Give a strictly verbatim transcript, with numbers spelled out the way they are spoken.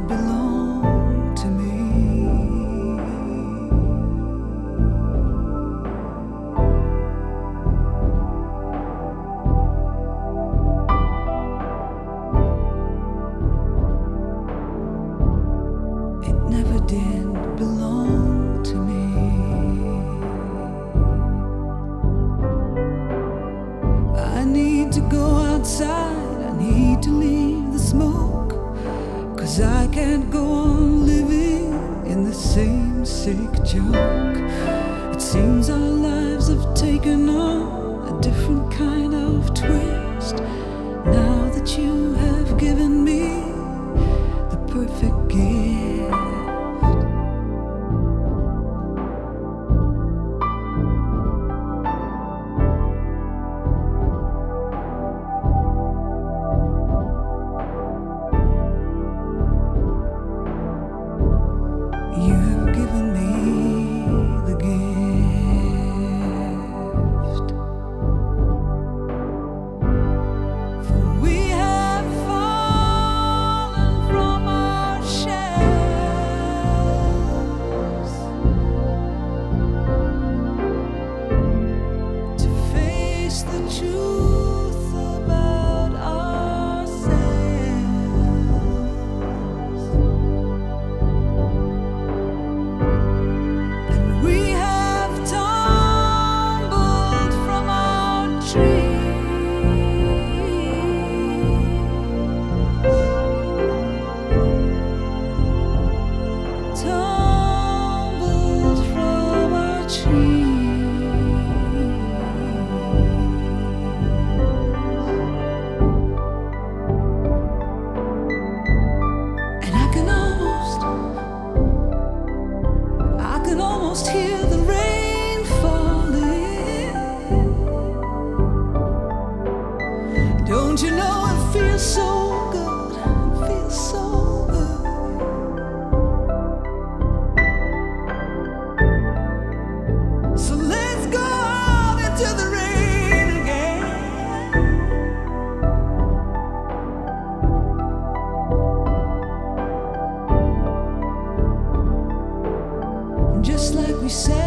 belong to me. It never did belong to me. I need to go outside, I need to leave the smoke, 'cause I can't go on living in the same sick junk. It seems our lives have taken on a different kind of twist. Now that you have given me the perfect gift, you have given me the gift. For we have fallen from our shells to face the truth about ourselves. And we have tumbled from our trees, tumbled from our trees. And I can almost, I can almost hear the rain falling. Don't you know it feels so good? It feels so good. So let's go out into the rain again. Just like we said